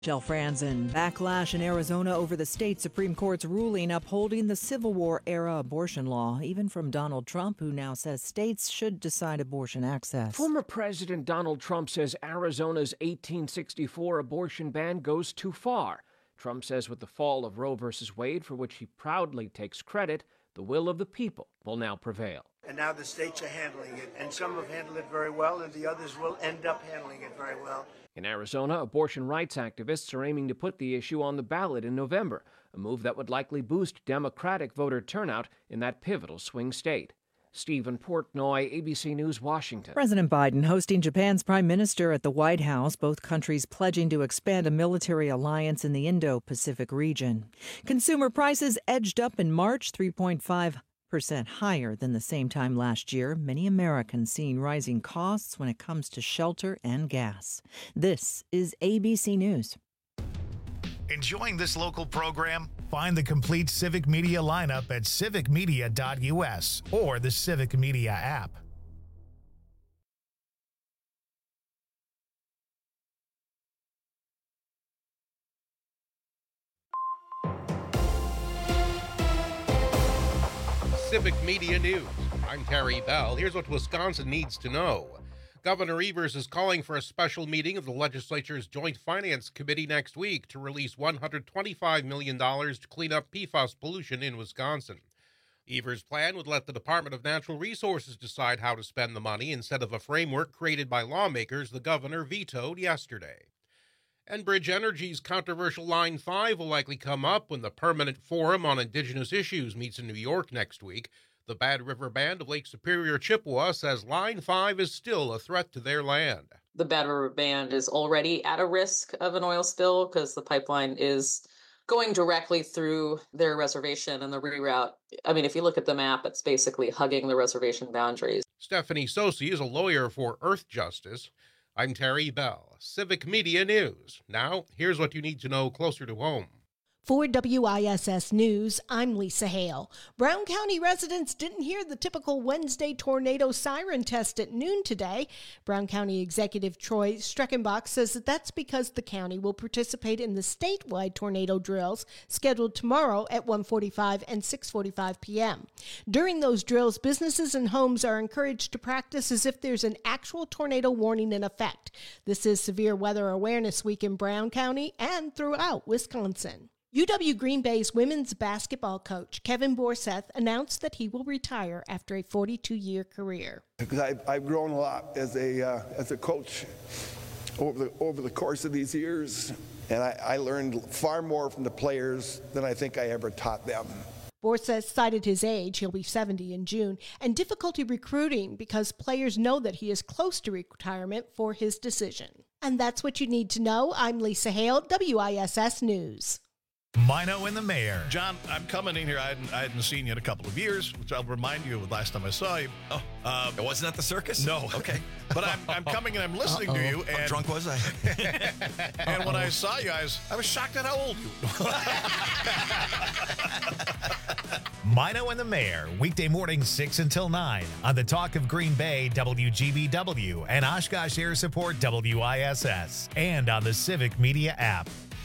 Michelle Franzen. Backlash in Arizona over the state Supreme Court's ruling upholding the Civil War-era abortion law, even from Donald Trump, who now says states should decide abortion access. Former President Donald Trump says Arizona's 1864 abortion ban goes too far. Trump says with the fall of Roe v. Wade, for which he proudly takes credit, the will of the people will now prevail. And now the states are handling it, and some have handled it very well, and the others will end up handling it very well. In Arizona, abortion rights activists are aiming to put the issue on the ballot in November, a move that would likely boost Democratic voter turnout in that pivotal swing state. Stephen Portnoy, ABC News, Washington. President Biden hosting Japan's prime minister at the White House, both countries pledging to expand a military alliance in the Indo-Pacific region. Consumer prices edged up in March, 3.5% higher than the same time last year. Many Americans seeing rising costs when it comes to shelter and gas. This is ABC News. Enjoying this local program? Find the complete Civic Media lineup at civicmedia.us or the Civic Media app. Civic Media News. I'm Terry Bell. Here's what Wisconsin needs to know. Governor Evers is calling for a special meeting of the legislature's Joint Finance Committee next week to release $125 million to clean up PFAS pollution in Wisconsin. Evers' plan would let the Department of Natural Resources decide how to spend the money instead of a framework created by lawmakers the governor vetoed yesterday. Enbridge Energy's controversial Line 5 will likely come up when the Permanent Forum on Indigenous Issues meets in New York next week. The Bad River Band of Lake Superior, Chippewa, says Line 5 is still a threat to their land. The Bad River Band is already at a risk of an oil spill because the pipeline is going directly through their reservation, and the reroute, I mean, if you look at the map, it's basically hugging the reservation boundaries. Stephanie Sosi is a lawyer for Earth Justice. I'm Terry Bell, Civic Media News. Now, here's what you need to know closer to home. For WISS News, I'm Lisa Hale. Brown County residents didn't hear the typical Wednesday tornado siren test at noon today. Brown County Executive Troy Streckenbach says that's because the county will participate in the statewide tornado drills scheduled tomorrow at 1:45 and 6:45 p.m. During those drills, businesses and homes are encouraged to practice as if there's an actual tornado warning in effect. This is Severe Weather Awareness Week in Brown County and throughout Wisconsin. UW Green Bay's women's basketball coach, Kevin Borseth, announced that he will retire after a 42-year career. Because I've grown a lot as a coach over the course of these years, and I learned far more from the players than I think I ever taught them. Borseth cited his age, he'll be 70 in June, and difficulty recruiting because players know that he is close to retirement for his decision. And that's what you need to know. I'm Lisa Hale, WISS News. Mino and the Mayor. John, I'm coming in here. I hadn't seen you in a couple of years, which I'll remind you of the last time I saw you. It wasn't at the circus? No. Okay. But I'm coming and I'm listening to you. And, how drunk was I? And when I saw you guys, I was shocked at how old you were. Mino and the Mayor, weekday mornings 6 until 9 on the Talk of Green Bay, WGBW, and Oshkosh Air Support, WISS, and on the Civic Media app.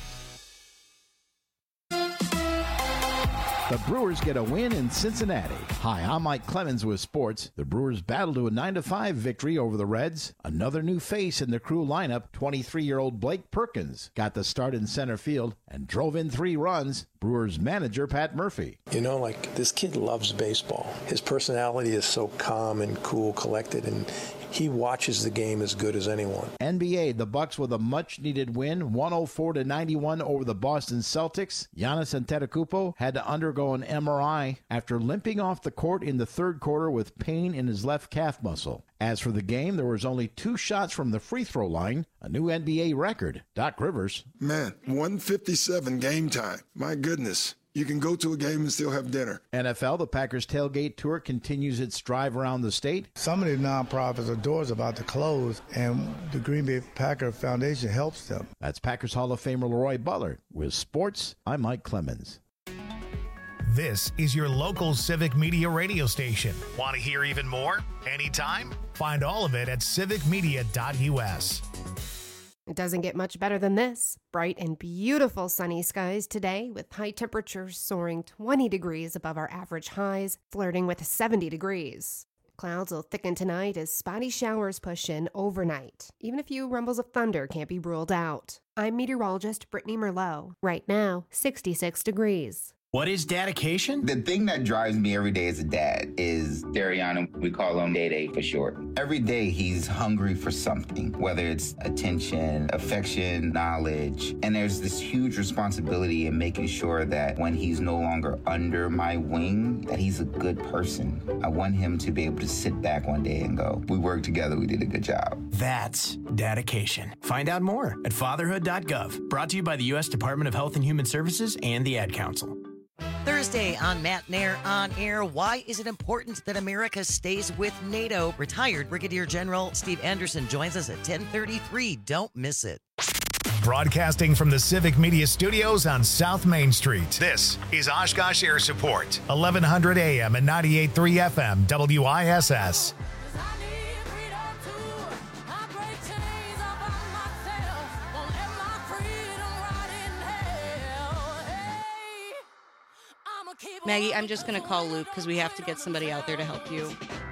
The Brewers get a win in Cincinnati. Hi, I'm Mike Clemens with sports. The Brewers battle to a 9-5 victory over the Reds. Another new face in the crew lineup, 23-year-old Blake Perkins, got the start in center field and drove in 3 runs. Brewers manager Pat Murphy. You know, like, this kid loves baseball. His personality is so calm and cool, collected, and he watches the game as good as anyone. NBA, the Bucks with a much-needed win, 104-91 over the Boston Celtics. Giannis Antetokounmpo had to undergo an MRI after limping off the court in the third quarter with pain in his left calf muscle. As for the game, there was only 2 shots from the free throw line, a new NBA record. Doc Rivers. Man, 1:57 game time. My goodness. You can go to a game and still have dinner. NFL, the Packers Tailgate Tour continues its drive around the state. Some of the nonprofits are doors about to close, and the Green Bay Packer Foundation helps them. That's Packers Hall of Famer Leroy Butler. With sports, I'm Mike Clemens. This is your local Civic Media radio station. Want to hear even more? Anytime? Find all of it at civicmedia.us. It doesn't get much better than this. Bright and beautiful sunny skies today with high temperatures soaring 20 degrees above our average highs, flirting with 70 degrees. Clouds will thicken tonight as spotty showers push in overnight. Even a few rumbles of thunder can't be ruled out. I'm meteorologist Brittany Merlot. Right now, 66 degrees. What is dedication? The thing that drives me every day as a dad is Dariano. We call him Day for short. Every day he's hungry for something, whether it's attention, affection, knowledge. And there's this huge responsibility in making sure that when he's no longer under my wing, that he's a good person. I want him to be able to sit back one day and go, we worked together, we did a good job. That's dedication. Find out more at fatherhood.gov. Brought to you by the U.S. Department of Health and Human Services and the Ad Council. Thursday on Matt Nair on Air, why is it important that America stays with NATO? Retired Brigadier General Steve Anderson joins us at 10:33. Don't miss it. Broadcasting from the Civic Media Studios on South Main Street, this is Oshkosh Air Support, 1100 AM and 98.3 FM, WISS. Maggie, I'm just going to call Luke because we have to get somebody out there to help you.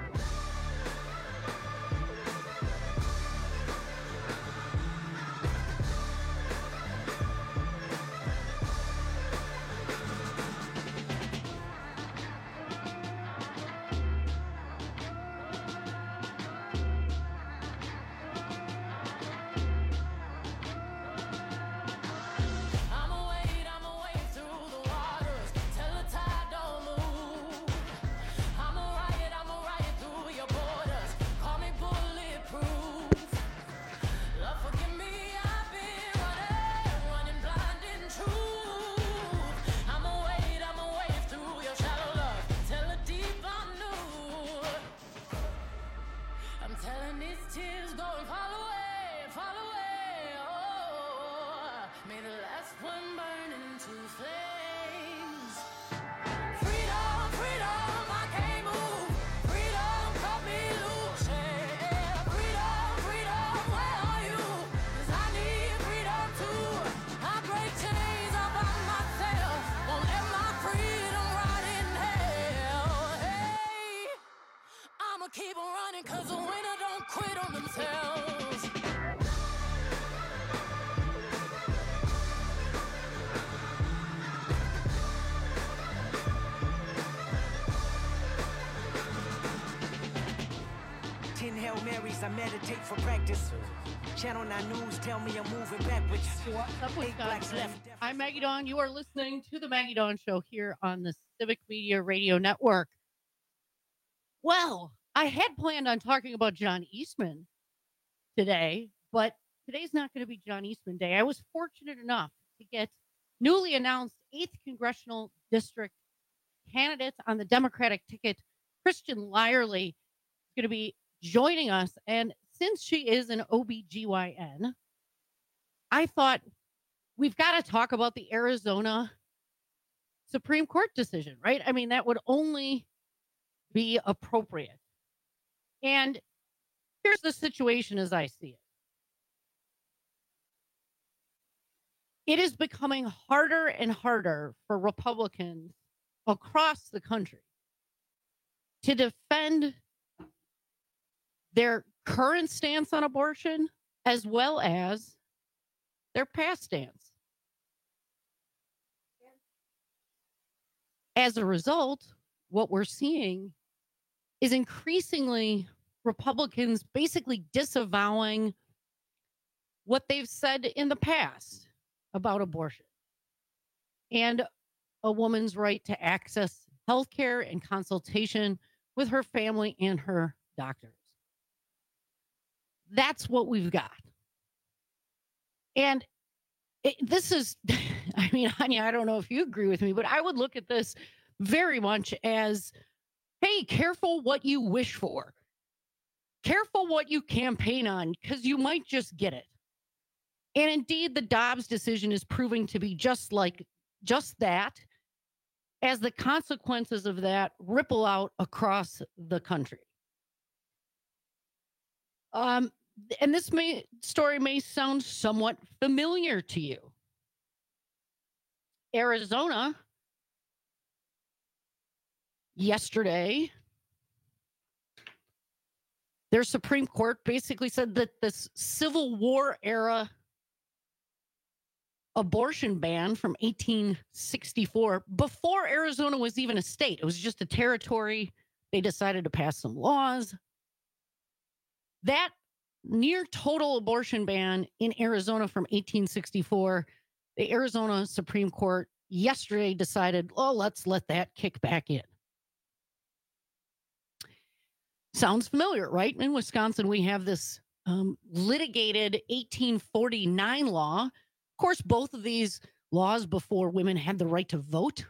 Keep on running, cause the winner don't quit on themselves. Hail Marys, I meditate for practice. Channel 9 News tell me I'm moving backwards. What's up, Wisconsin? I'm Maggie Dawn. You are listening to the Maggie Dawn Show here on the Civic Media Radio Network. Well, I had planned on talking about John Eastman today, but today's not going to be John Eastman Day. I was fortunate enough to get newly announced 8th Congressional District candidate on the Democratic ticket, Christian Lyerly, is going to be joining us. And since she is an OBGYN, I thought we've got to talk about the Arizona Supreme Court decision, right? I mean, that would only be appropriate. And here's the situation as I see it. It is becoming harder and harder for Republicans across the country to defend their current stance on abortion as well as their past stance. As a result, what we're seeing is increasingly Republicans basically disavowing what they've said in the past about abortion and a woman's right to access health care and consultation with her family and her doctors. That's what we've got. And this is, I mean, Anya, I don't know if you agree with me, but I would look at this very much as, hey, careful what you wish for. Careful what you campaign on, because you might just get it. And indeed, the Dobbs decision is proving to be just that, as the consequences of that ripple out across the country. and this story may sound somewhat familiar to you. Arizona, yesterday, their Supreme Court basically said that this Civil War era abortion ban from 1864, before Arizona was even a state, it was just a territory. They decided to pass some laws. That near total abortion ban in Arizona from 1864, the Arizona Supreme Court yesterday decided, oh, let's let that kick back in. Sounds familiar, right? In Wisconsin, we have this litigated 1849 law. Of course, both of these laws before women had the right to vote.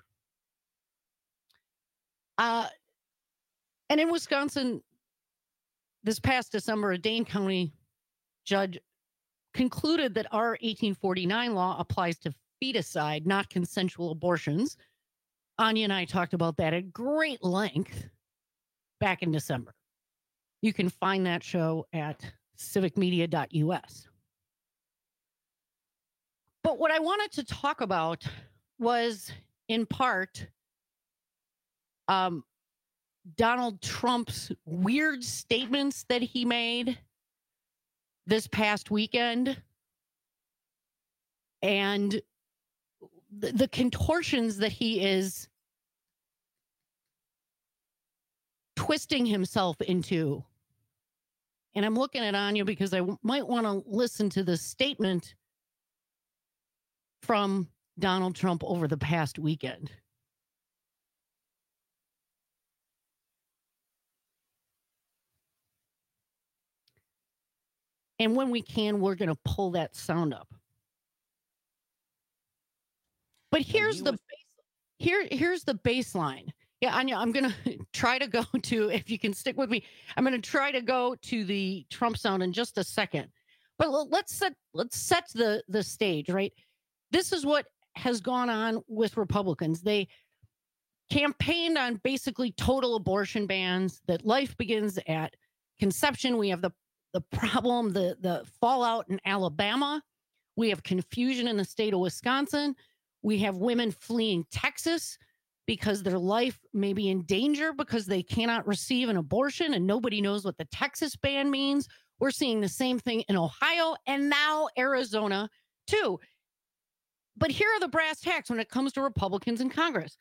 And in Wisconsin, this past December, a Dane County judge concluded that our 1849 law applies to feticide, not consensual abortions. Anya and I talked about that at great length back in December. You can find that show at civicmedia.us. But what I wanted to talk about was, in part, Donald Trump's weird statements that he made this past weekend and the contortions that he is twisting himself into. And I'm looking at Anya because I might want to listen to the statement from Donald Trump over the past weekend. And when we can, we're going to pull that sound up. But here's the baseline. Yeah, Anya, I'm going to try to go to, if you can stick with me, I'm going to try to go to the Trump sound in just a second. But let's set the stage, right? This is what has gone on with Republicans. They campaigned on basically total abortion bans, that life begins at conception. We have the problem, the fallout in Alabama. We have confusion in the state of Wisconsin. We have women fleeing Texas because their life may be in danger because they cannot receive an abortion and nobody knows what the Texas ban means. We're seeing the same thing in Ohio and now Arizona too. But here are the brass tacks when it comes to Republicans in Congress.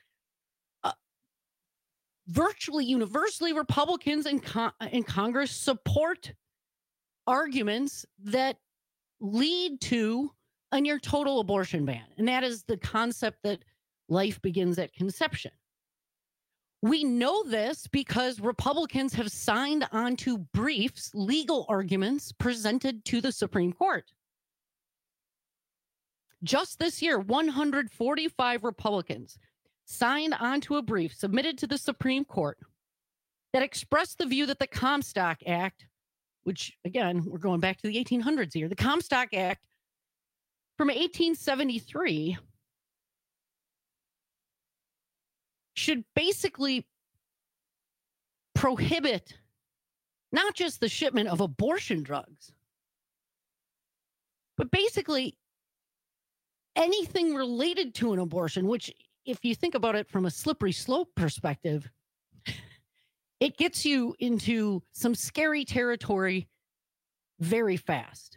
Virtually universally, Republicans in Congress support arguments that lead to a near total abortion ban. And that is the concept that life begins at conception. We know this because Republicans have signed onto briefs, legal arguments presented to the Supreme Court. Just this year, 145 Republicans signed onto a brief submitted to the Supreme Court that expressed the view that the Comstock Act, which, again, we're going back to the 1800s here, the Comstock Act from 1873 should basically prohibit not just the shipment of abortion drugs, but basically anything related to an abortion, which, if you think about it from a slippery slope perspective, it gets you into some scary territory very fast.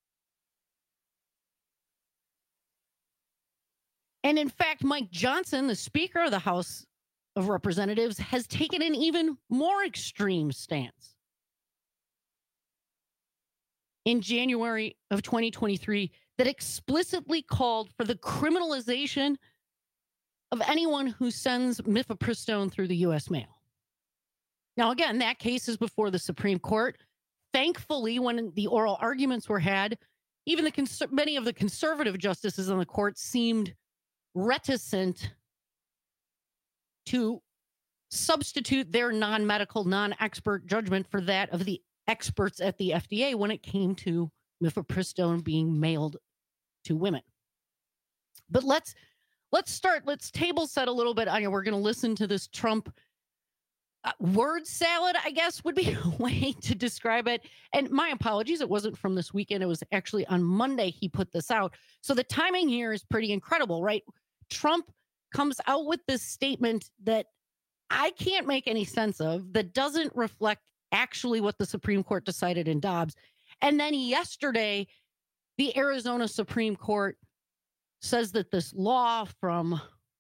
And in fact, Mike Johnson, the Speaker of the House of Representatives, has taken an even more extreme stance. In January of 2023, that explicitly called for the criminalization of anyone who sends mifepristone through the U.S. mail. Now, again, that case is before the Supreme Court. Thankfully, when the oral arguments were had, even many of the conservative justices on the court seemed reticent to substitute their non-medical, non-expert judgment for that of the experts at the FDA when it came to mifepristone being mailed to women. But let's table set a little bit. We're going to listen to this Trump word salad, I guess, would be a way to describe it. And my apologies, it wasn't from this weekend. It was actually on Monday he put this out. So the timing here is pretty incredible, right? Trump comes out with this statement that I can't make any sense of, that doesn't reflect actually what the Supreme Court decided in Dobbs. And then yesterday, the Arizona Supreme Court says that this law from,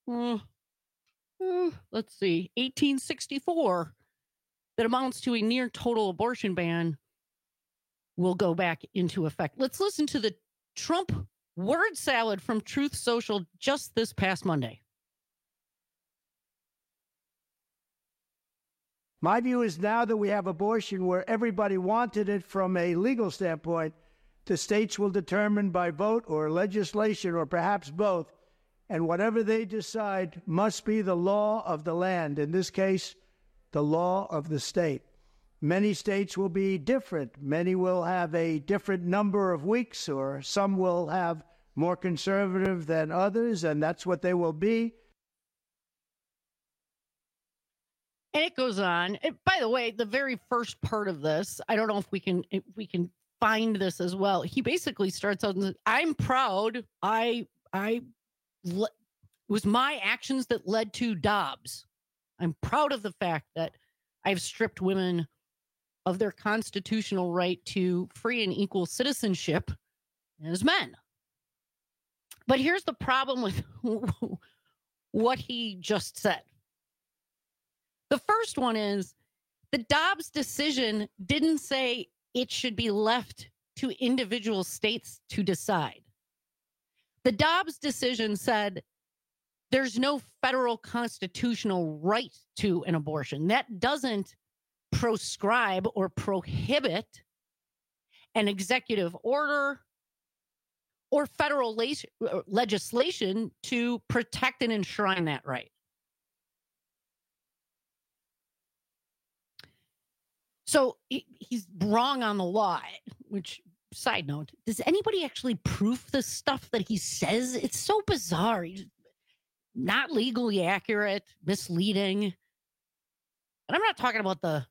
let's see, 1864, that amounts to a near total abortion ban will go back into effect. Let's listen to the Trump word salad from Truth Social just this past Monday. My view is now that we have abortion where everybody wanted it from a legal standpoint, the states will determine by vote or legislation or perhaps both, and whatever they decide must be the law of the land, in this case, the law of the state. Many states will be different. Many will have a different number of weeks, or some will have more conservative than others, and that's what they will be. And it goes on. By the way, the very first part of this, I don't know if we can find this as well. He basically starts out and says, I'm proud. It was my actions that led to Dobbs. I'm proud of the fact that I've stripped women of their constitutional right to free and equal citizenship as men. But here's the problem with what he just said. The first one is the Dobbs decision didn't say it should be left to individual states to decide. The Dobbs decision said there's no federal constitutional right to an abortion. That doesn't proscribe or prohibit an executive order or federal legislation to protect and enshrine that right. So he's wrong on the law, which, side note, does anybody actually proof the stuff that he says? It's so bizarre. He's not legally accurate, misleading. And I'm not talking about the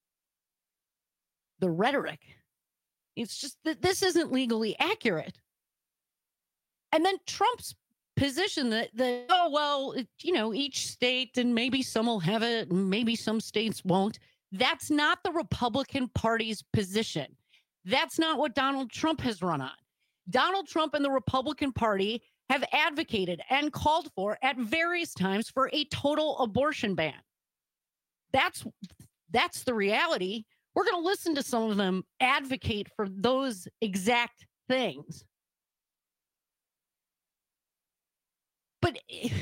rhetoric. It's just that this isn't legally accurate. And then Trump's position that each state, and maybe some will have it, and maybe some states won't. That's not the Republican Party's position. That's not what Donald Trump has run on. Donald Trump and the Republican Party have advocated and called for at various times for a total abortion ban. That's the reality. We're going to listen to some of them advocate for those exact things. But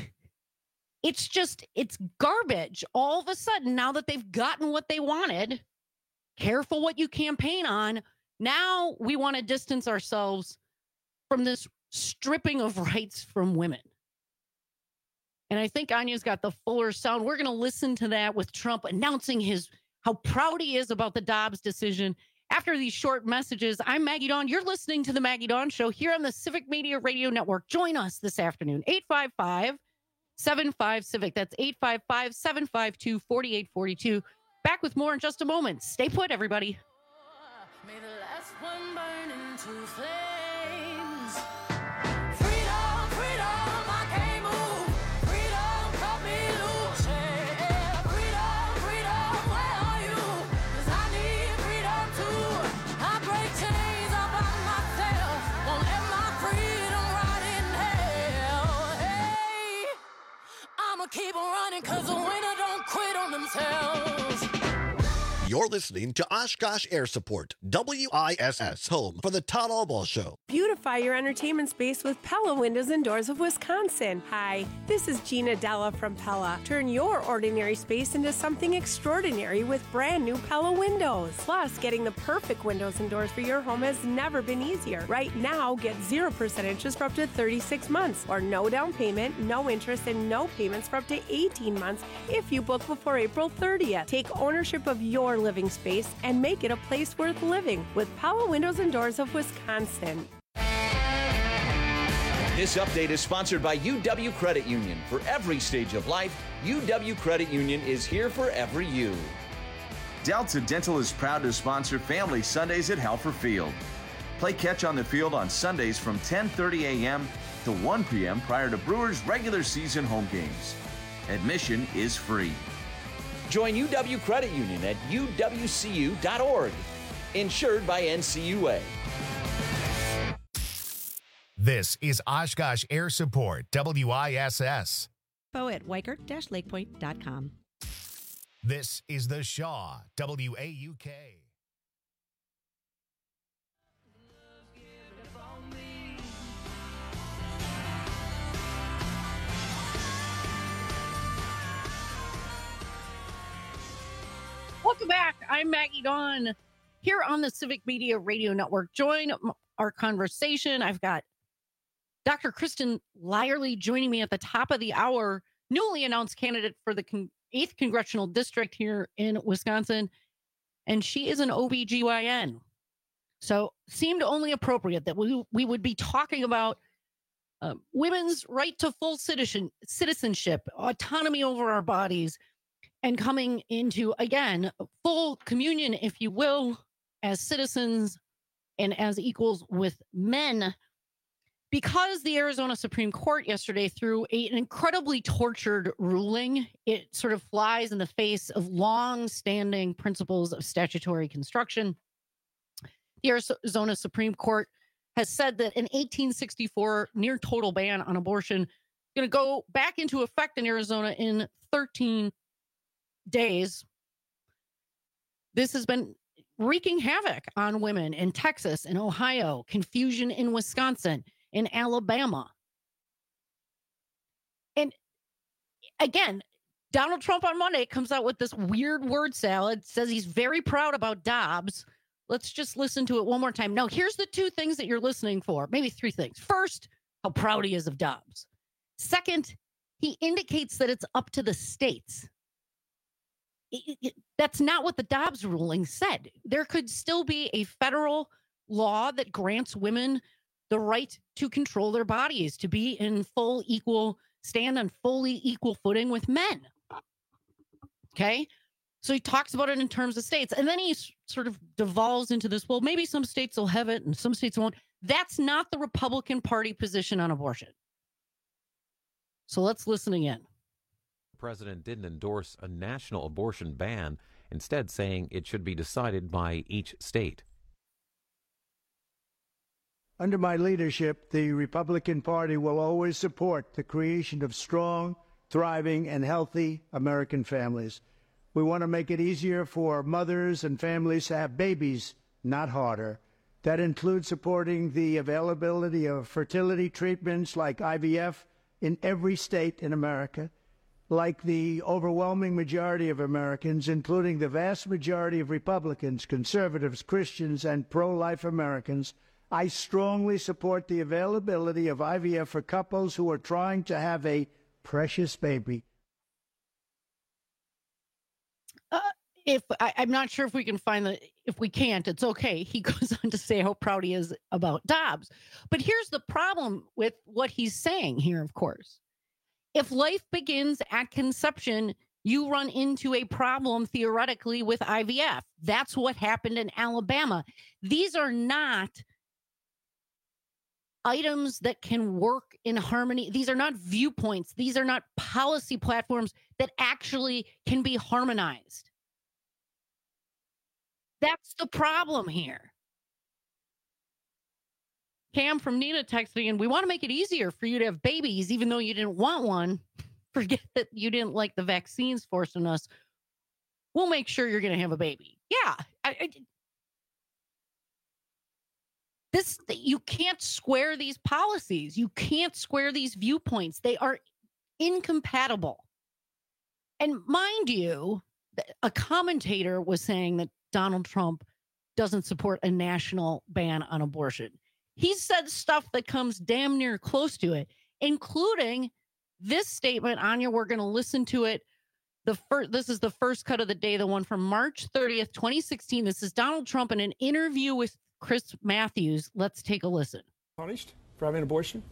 it's garbage. All of a sudden, now that they've gotten what they wanted, careful what you campaign on, now we want to distance ourselves from this stripping of rights from women. And I think Anya's got the fuller sound. We're going to listen to that with Trump announcing how proud he is about the Dobbs decision. After these short messages, I'm Maggie Dawn. You're listening to The Maggie Dawn Show here on the Civic Media Radio Network. Join us this afternoon, 855-75-CIVIC. That's 855-752-4842. Back with more in just a moment. Stay put, everybody. May the last one burn into flames. Freedom, freedom, I can't move. Freedom, cut me loose. Yeah. Freedom, freedom, where are you? 'Cause I need freedom too. I break chains all by myself. Won't let my freedom rot in hell. Hey, I'ma keep on running 'cause the winner don't quit on themselves. You're listening to Oshkosh Air Support, WISS, home for the Todd Albaugh Show. Beautify your entertainment space with Pella Windows and Doors of Wisconsin. Hi, this is Gina Della from Pella. Turn your ordinary space into something extraordinary with brand new Pella windows. Plus, getting the perfect windows and doors for your home has never been easier. Right now, get 0% interest for up to 36 months, or no down payment, no interest, and no payments for up to 18 months if you book before April 30th. Take ownership of your living space and make it a place worth living with Pella Windows and Doors of Wisconsin. This update is sponsored by UW Credit Union. For every stage of life, UW Credit Union is here for every you. Delta Dental is proud to sponsor Family Sundays at Halfer Field. Play catch on the field on Sundays from 10:30 a.m. to 1 p.m. prior to Brewers' regular season home games. Admission is free. Join UW Credit Union at uwcu.org. Insured by NCUA. This is Oshkosh Air Support, WISS. Info at Weichert-lakepoint.com. This is the Shaw, WAUK. Welcome back. I'm Maggie Dawn here on the Civic Media Radio Network. Join our conversation. I've got Dr. Kristen Lyerly joining me at the top of the hour, newly announced candidate for the 8th Congressional District here in Wisconsin, and she is an OBGYN. So seemed only appropriate that we would be talking about women's right to full citizenship, autonomy over our bodies, and coming into, again, full communion, if you will, as citizens and as equals with men. Because the Arizona Supreme Court yesterday threw an incredibly tortured ruling, it sort of flies in the face of long-standing principles of statutory construction. The Arizona Supreme Court has said that an 1864 near-total ban on abortion is going to go back into effect in Arizona in 13 days. This has been wreaking havoc on women in Texas and Ohio, confusion in Wisconsin, in Alabama. And again, Donald Trump on Monday comes out with this weird word salad, says he's very proud about Dobbs. Let's just listen to it one more time. Now, here's the two things that you're listening for, maybe three things. First, how proud he is of Dobbs. Second, he indicates that it's up to the states. That's not what the Dobbs ruling said. There could still be a federal law that grants women the right to control their bodies, to be in stand on fully equal footing with men. Okay? So he talks about it in terms of states. And then he sort of devolves into this, well, maybe some states will have it and some states won't. That's not the Republican Party position on abortion. So let's listen again. The president didn't endorse a national abortion ban, instead saying it should be decided by each state. Under my leadership, the Republican Party will always support the creation of strong, thriving, and healthy American families. We want to make it easier for mothers and families to have babies, not harder. That includes supporting the availability of fertility treatments like IVF in every state in America. Like the overwhelming majority of Americans, including the vast majority of Republicans, conservatives, Christians, and pro-life Americans, I strongly support the availability of IVF for couples who are trying to have a precious baby. I'm not sure if we can find if we can't, it's okay. He goes on to say how proud he is about Dobbs. But here's the problem with what he's saying here, of course. If life begins at conception, you run into a problem theoretically with IVF. That's what happened in Alabama. These are not items that can work in harmony. These are not viewpoints. These are not policy platforms that actually can be harmonized. That's the problem here. Cam from Nina texting, and we want to make it easier for you to have babies, even though you didn't want one. Forget that you didn't like the vaccines forcing us. We'll make sure you're going to have a baby. Yeah. You can't square these policies. You can't square these viewpoints. They are incompatible. And mind you, a commentator was saying that Donald Trump doesn't support a national ban on abortion. He said stuff that comes damn near close to it, including this statement. Anya, we're going to listen to it. This is the first cut of the day, the one from March 30th, 2016. This is Donald Trump in an interview with Chris Matthews. Let's take a listen. Punished for having an abortion.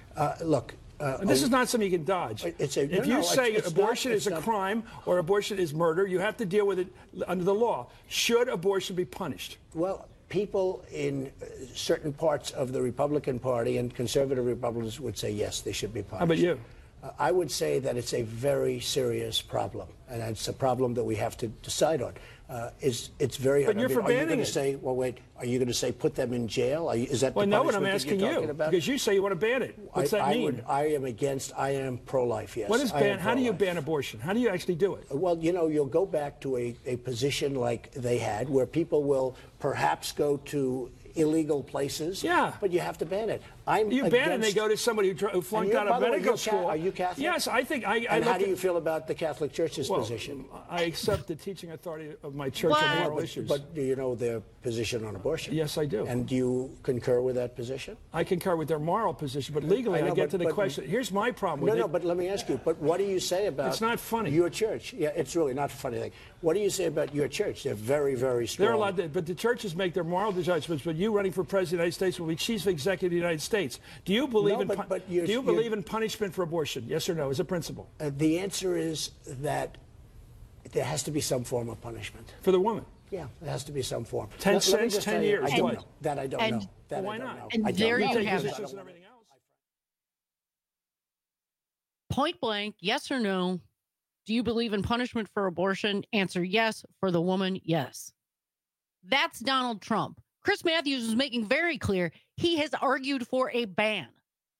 Look. This is not something you can dodge. If you say abortion is a crime or abortion is murder, you have to deal with it under the law. Should abortion be punished? Well, people in certain parts of the Republican Party and conservative Republicans would say yes, they should be punished. How about you? I would say that it's a very serious problem, and it's a problem that we have to decide on. It's very hard. But you're for banning it. Are you going to say, well, wait, are you going to say put them in jail? Is that the punishment what I'm asking that you're you, talking about? because you say you want to ban it. What's that mean? I am pro-life, yes. What is ban? How do you ban abortion? How do you actually do it? Well, you'll go back to a position like they had where people will perhaps go to illegal places. Yeah. But you have to ban it. You ban it and they go to somebody who flunked out of medical school. Are you Catholic? Yes, I think I And how do you feel about the Catholic Church's position? I accept the teaching authority of my church on moral issues. But do you know their position on abortion? Yes, I do. And do you concur with that position? I concur with their moral position, but legally I get to the question. Here's my problem with it. No, but let me ask you, but what do you say about It's not funny. Your church? Yeah, it's really not a funny thing. What do you say about your church? They're very, very strong. They're allowed to, but the churches make their moral judgments, but you running for president of the United States will be chief executive of the United States. Do you believe believe in punishment for abortion? Yes or no, as a principle? The answer is that there has to be some form of punishment. For the woman? Yeah, there has to be some form. 10 cents, 10 years. I don't know. That I don't know. That why I don't not? know. And there you have it. it. Point blank, yes or no? Do you believe in punishment for abortion? Answer yes. For the woman, yes. That's Donald Trump. Chris Matthews was making very clear he has argued for a ban.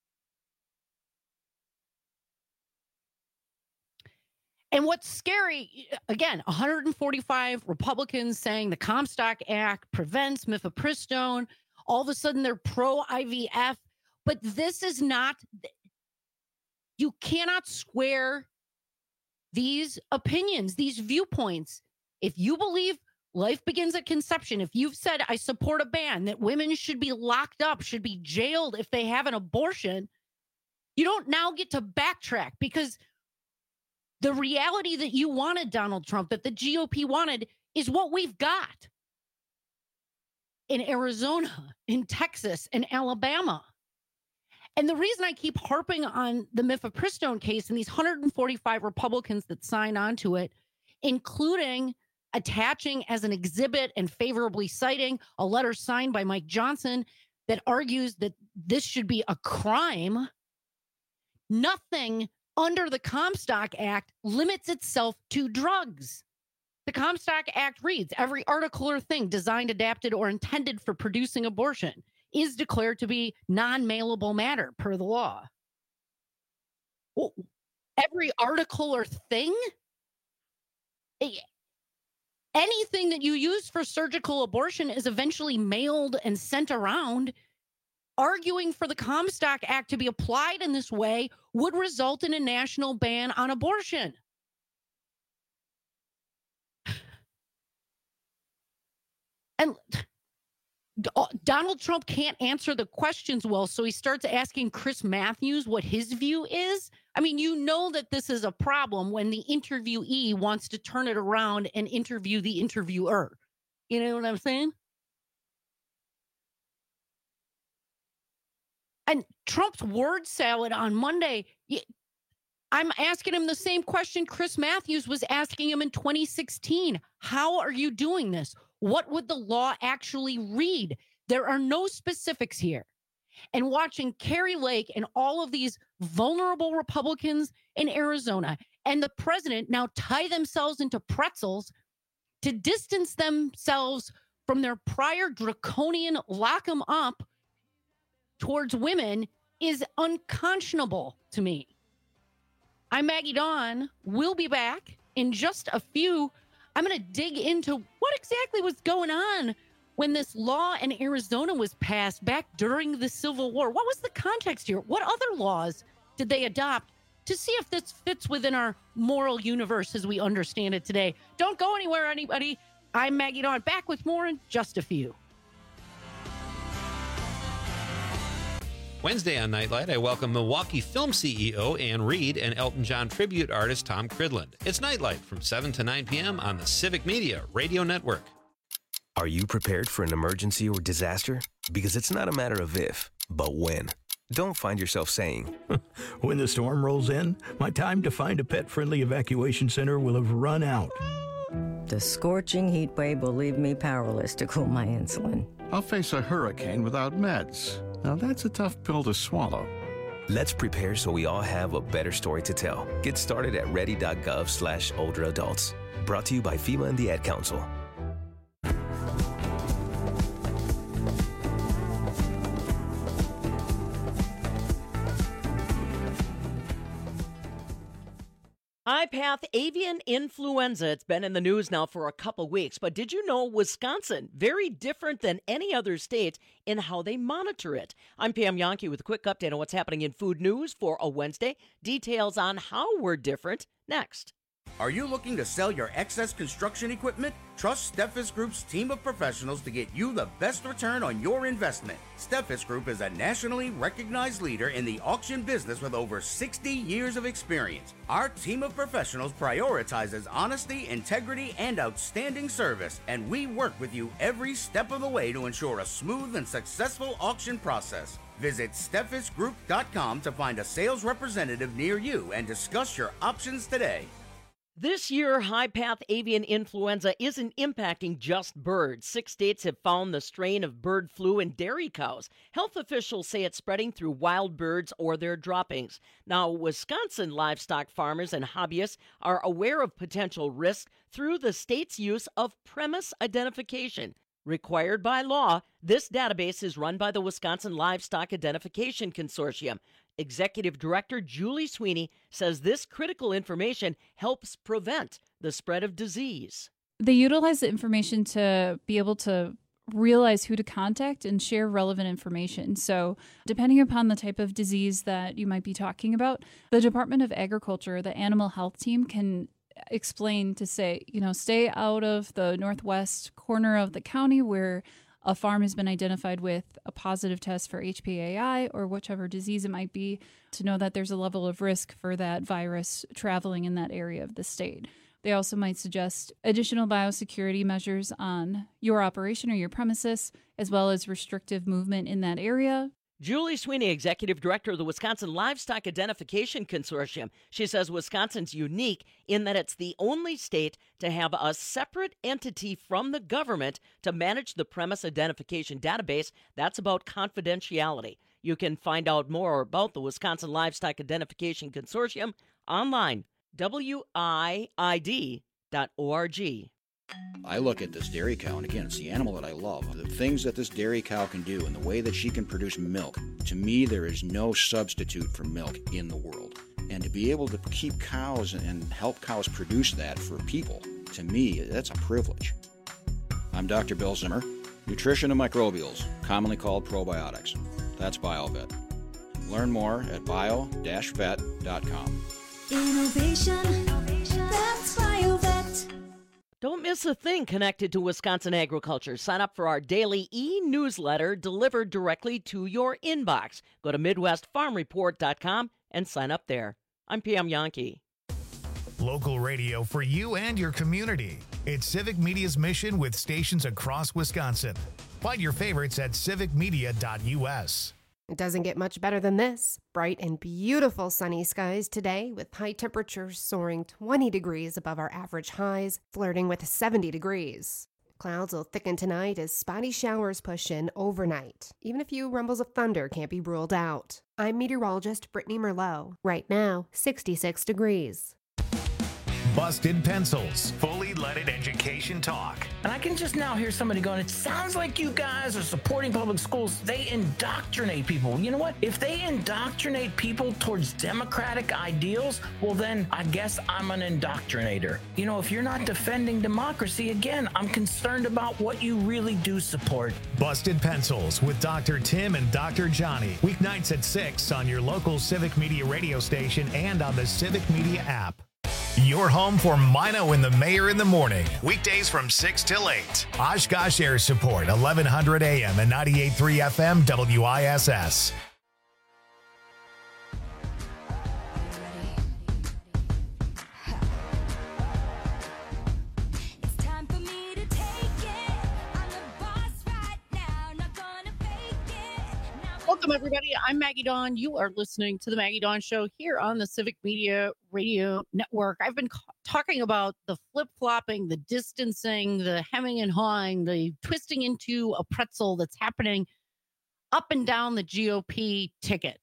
And what's scary, again, 145 Republicans saying the Comstock Act prevents mifepristone. All of a sudden, they're pro-IVF. But this is not, you cannot square these opinions, these viewpoints. If you believe life begins at conception, if you've said, I support a ban, that women should be locked up, should be jailed if they have an abortion, you don't now get to backtrack, because the reality that you wanted, Donald Trump, that the GOP wanted, is what we've got in Arizona, in Texas, and Alabama. And the reason I keep harping on the mifepristone case and these 145 Republicans that signed on to it, including attaching as an exhibit and favorably citing a letter signed by Mike Johnson that argues that this should be a crime, nothing under the Comstock Act limits itself to drugs. The Comstock Act reads, every article or thing designed, adapted, or intended for producing abortion is declared to be non-mailable matter per the law. Well, every article or thing? Anything that you use for surgical abortion is eventually mailed and sent around. Arguing for the Comstock Act to be applied in this way would result in a national ban on abortion. And Donald Trump can't answer the questions well, so he starts asking Chris Matthews what his view is. I mean, you know that this is a problem when the interviewee wants to turn it around and interview the interviewer. You know what I'm saying? And Trump's word salad on Monday, I'm asking him the same question Chris Matthews was asking him in 2016. How are you doing this? What would the law actually read? There are no specifics here. And watching Kari Lake and all of these vulnerable Republicans in Arizona and the president now tie themselves into pretzels to distance themselves from their prior draconian lock them up towards women is unconscionable to me. I'm Maggie Dawn. We'll be back in just a few. I'm going to dig into what exactly was going on when this law in Arizona was passed back during the Civil War. What was the context here? What other laws did they adopt to see if this fits within our moral universe as we understand it today? Don't go anywhere, anybody. I'm Maggie Dawn. Back with more in just a few. Wednesday on Nightlight, I welcome Milwaukee film CEO Ann Reed and Elton John tribute artist Tom Cridland. It's Nightlight from 7 to 9 p.m. on the Civic Media Radio Network. Are you prepared for an emergency or disaster? Because it's not a matter of if, but when. don't find yourself saying, when the storm rolls in, my time to find a pet-friendly evacuation center will have run out. The scorching heat wave will leave me powerless to cool my insulin. I'll face a hurricane without meds. Now that's a tough pill to swallow. Let's prepare so we all have a better story to tell. Get started at ready.gov/older adults. Brought to you by FEMA and the Ad Council. High-path avian influenza. It's been in the news now for a couple weeks, but did you know Wisconsin, very different than any other state in how they monitor it? I'm Pam Yonke with a quick update on what's happening in food news for a Wednesday. Details on how we're different next. Are you looking to sell your excess construction equipment? Trust Steffes Group's team of professionals to get you the best return on your investment. Steffes Group is a nationally recognized leader in the auction business with over 60 years of experience. Our team of professionals prioritizes honesty, integrity, and outstanding service, and we work with you every step of the way to ensure a smooth and successful auction process. Visit SteffesGroup.com to find a sales representative near you and discuss your options today. This year, high-path avian influenza isn't impacting just birds. 6 states have found the strain of bird flu in dairy cows. Health officials say it's spreading through wild birds or their droppings. Now, Wisconsin livestock farmers and hobbyists are aware of potential risks through the state's use of premise identification. Required by law, this database is run by the Wisconsin Livestock Identification Consortium. Executive Director Julie Sweeney says this critical information helps prevent the spread of disease. They utilize the information to be able to realize who to contact and share relevant information. So depending upon the type of disease that you might be talking about, the Department of Agriculture, the animal health team, can explain to say, stay out of the northwest corner of the county where a farm has been identified with a positive test for HPAI or whichever disease it might be, to know that there's a level of risk for that virus traveling in that area of the state. They also might suggest additional biosecurity measures on your operation or your premises, as well as restrictive movement in that area. Julie Sweeney, Executive Director of the Wisconsin Livestock Identification Consortium. She says Wisconsin's unique in that it's the only state to have a separate entity from the government to manage the premise identification database. That's about confidentiality. You can find out more about the Wisconsin Livestock Identification Consortium online, WIID.org. I look at this dairy cow, and again, it's the animal that I love. The things that this dairy cow can do and the way that she can produce milk, to me, there is no substitute for milk in the world. And to be able to keep cows and help cows produce that for people, to me, that's a privilege. I'm Dr. Bill Zimmer, nutrition and microbials, commonly called probiotics. That's BioVet. Learn more at bio-vet.com. Innovation, that's BioVet. Don't miss a thing connected to Wisconsin agriculture. Sign up for our daily e-newsletter delivered directly to your inbox. Go to MidwestFarmReport.com and sign up there. I'm Pam Yonke. Local radio for you and your community. It's Civic Media's mission with stations across Wisconsin. Find your favorites at civicmedia.us. It doesn't get much better than this. Bright and beautiful sunny skies today with high temperatures soaring 20 degrees above our average highs, flirting with 70 degrees. Clouds will thicken tonight as spotty showers push in overnight. Even a few rumbles of thunder can't be ruled out. I'm meteorologist Brittany Merlot. Right now, 66 degrees. Busted Pencils, fully leaded education talk. And I can just now hear somebody going, it sounds like you guys are supporting public schools. They indoctrinate people. You know what? If they indoctrinate people towards democratic ideals, well then I guess I'm an indoctrinator. If you're not defending democracy, again, I'm concerned about what you really do support. Busted Pencils with Dr. Tim and Dr. Johnny. Weeknights at 6 on your local Civic Media radio station and on the Civic Media app. Your home for Mino and the Mayor in the morning. Weekdays from 6 till 8. Oshkosh Air Support, 1100 AM and 98.3 FM WISS. Welcome, everybody. I'm Maggie Dawn. You are listening to the Maggie Dawn Show here on the Civic Media Radio Network. I've been talking about the flip-flopping, the distancing, the hemming and hawing, the twisting into a pretzel that's happening up and down the GOP ticket.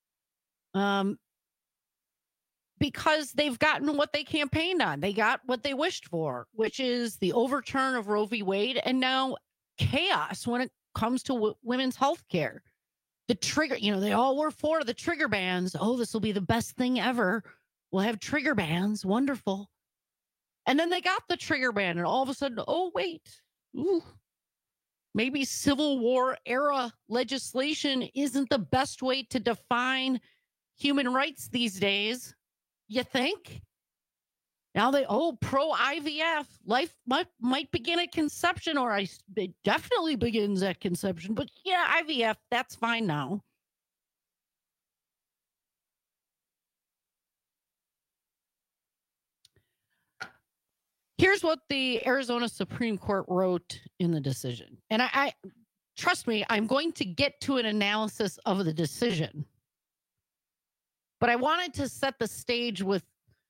Because they've gotten what they campaigned on. They got what they wished for, which is the overturn of Roe v. Wade, and now chaos when it comes to women's health care. The trigger, they all were for the trigger bans. Oh, this will be the best thing ever. We'll have trigger bans. Wonderful. And then they got the trigger ban, and all of a sudden, oh, wait. Ooh, maybe Civil War era legislation isn't the best way to define human rights these days. You think? Now pro IVF. Life might begin at conception, or it definitely begins at conception. But yeah, IVF, that's fine now. Here's what the Arizona Supreme Court wrote in the decision. And I trust me, I'm going to get to an analysis of the decision. But I wanted to set the stage with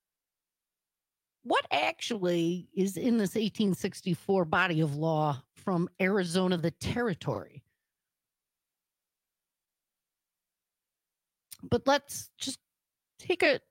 what actually is in this 1864 body of law from Arizona, the territory. But let's just take a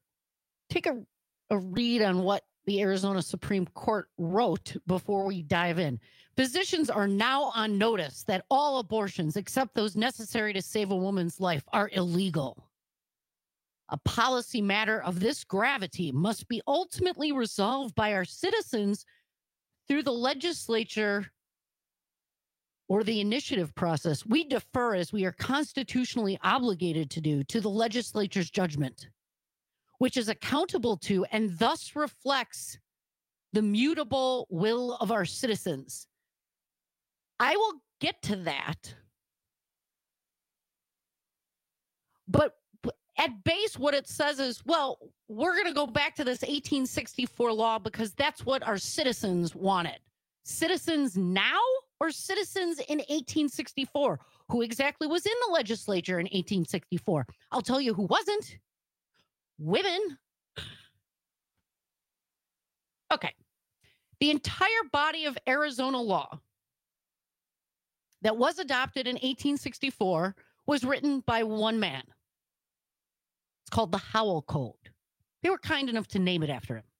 read on what the Arizona Supreme Court wrote before we dive in. Physicians are now on notice that all abortions, except those necessary to save a woman's life, are illegal. A policy matter of this gravity must be ultimately resolved by our citizens through the legislature or the initiative process. We defer, as we are constitutionally obligated to do, to the legislature's judgment, which is accountable to and thus reflects the mutable will of our citizens. I will get to that. But at base, what it says is, well, we're going to go back to this 1864 law because that's what our citizens wanted. Citizens now or citizens in 1864? Who exactly was in the legislature in 1864? I'll tell you who wasn't. Women. Okay. The entire body of Arizona law that was adopted in 1864 was written by one man. It's called the Howell Code. They were kind enough to name it after him.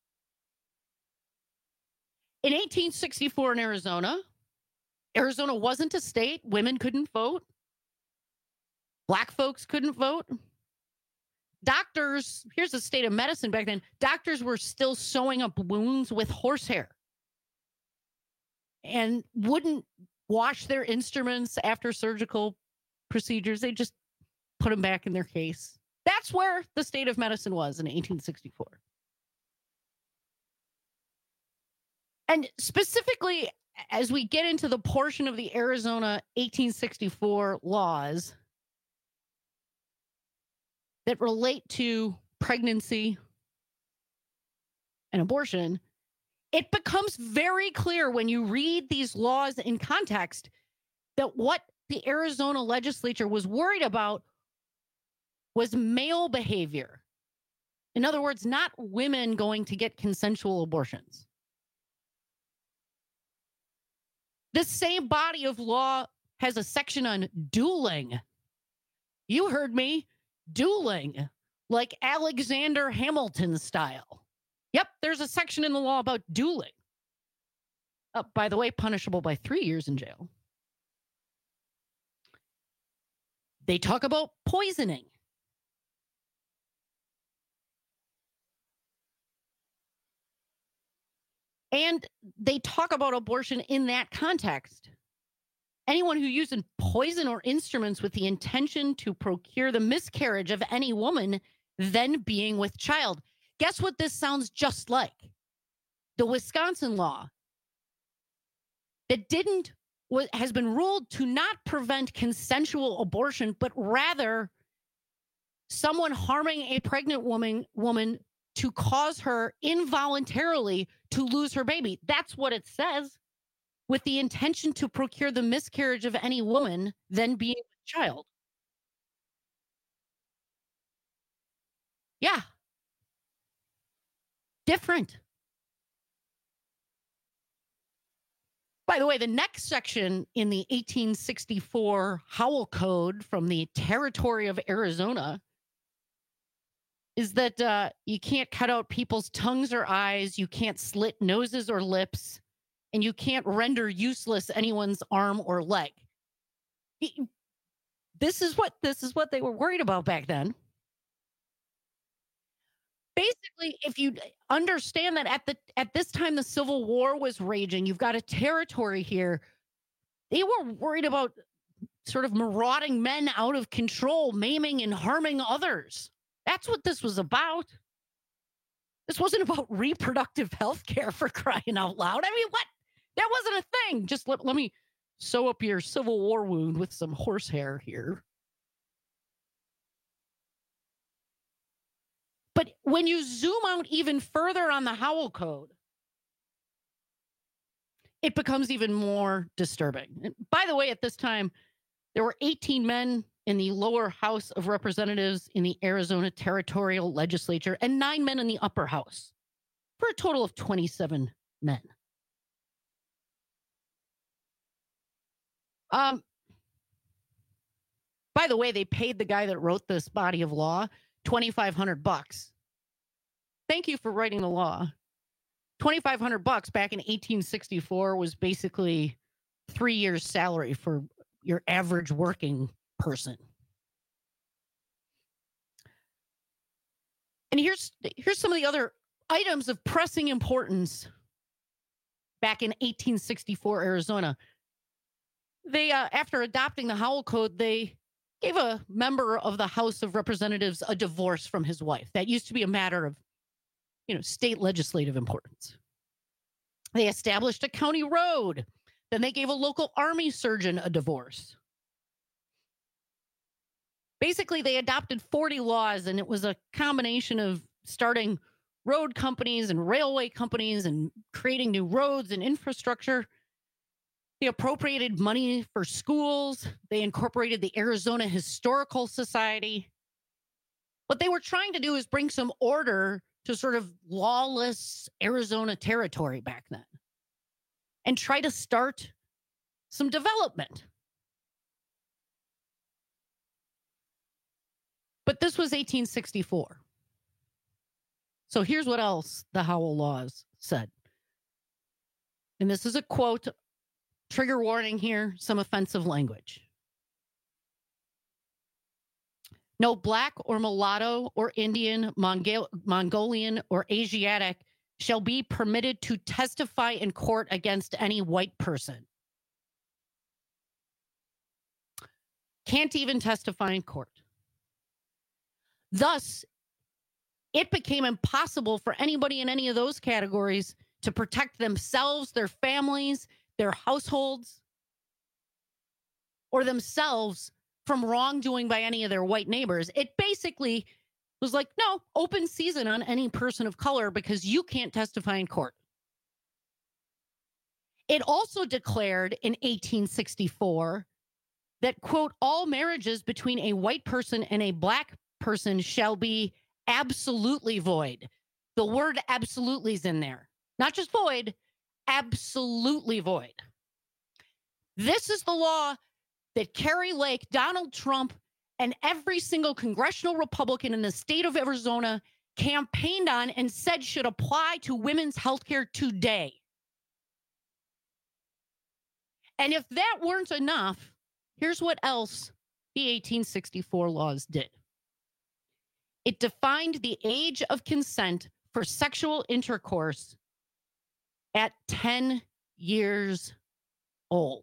In 1864 in Arizona wasn't a state. Women couldn't vote. Black folks couldn't vote. Doctors, here's the state of medicine back then. Doctors were still sewing up wounds with horsehair and wouldn't wash their instruments after surgical procedures. They just put them back in their case. That's where the state of medicine was in 1864. And specifically, as we get into the portion of the Arizona 1864 laws that relate to pregnancy and abortion, it becomes very clear when you read these laws in context that what the Arizona legislature was worried about was male behavior. In other words, not women going to get consensual abortions. This same body of law has a section on dueling. You heard me, dueling, like Alexander Hamilton style. Yep, there's a section in the law about dueling. By the way, punishable by 3 years in jail. They talk about poisoning. And they talk about abortion in that context. Anyone who uses poison or instruments with the intention to procure the miscarriage of any woman, then being with child. Guess what this sounds just like? The Wisconsin law that has been ruled to not prevent consensual abortion, but rather someone harming a pregnant woman to cause her involuntarily to lose her baby. That's what it says. With the intention to procure the miscarriage of any woman, then being a child. Yeah. Different. By the way, the next section in the 1864 Howell Code from the territory of Arizona is that you can't cut out people's tongues or eyes, you can't slit noses or lips, and you can't render useless anyone's arm or leg. This is what they were worried about back then. Basically, if you understand that at this time the Civil War was raging, you've got a territory here. They were worried about sort of marauding men out of control, maiming and harming others. That's what this was about. This wasn't about reproductive health care, for crying out loud. I mean, what? That wasn't a thing. Just let me sew up your Civil War wound with some horsehair here. But when you zoom out even further on the Howell Code, it becomes even more disturbing. And by the way, at this time, there were 18 men in the lower House of Representatives in the Arizona Territorial Legislature and 9 men in the upper house, for a total of 27 men. By the way, they paid the guy that wrote this body of law $2,500. Thank you for writing the law. $2,500 back in 1864 was basically 3 years' salary for your average working person. And here's some of the other items of pressing importance back in 1864 Arizona. They after adopting the Howell Code, they gave a member of the House of Representatives a divorce from his wife. That used to be a matter of, state legislative importance. They established a county road. Then they gave a local army surgeon a divorce. Basically, they adopted 40 laws, and it was a combination of starting road companies and railway companies and creating new roads and infrastructure. They appropriated money for schools. They incorporated the Arizona Historical Society. What they were trying to do is bring some order to sort of lawless Arizona territory back then and try to start some development. But this was 1864. So here's what else the Howell laws said. And this is a quote. Trigger warning here, some offensive language. No black or mulatto or Indian, Mongolian or Asiatic shall be permitted to testify in court against any white person. Can't even testify in court. Thus, it became impossible for anybody in any of those categories to protect themselves, their families, their households, or themselves from wrongdoing by any of their white neighbors. It basically was like, no, open season on any person of color because you can't testify in court. It also declared in 1864 that, quote, all marriages between a white person and a black person shall be absolutely void. The word absolutely is in there. Not just void, absolutely void. This is the law that Kari Lake, Donald Trump, and every single congressional Republican in the state of Arizona campaigned on and said should apply to women's health care today. And if that weren't enough, here's what else the 1864 laws did. It defined the age of consent for sexual intercourse at 10 years old.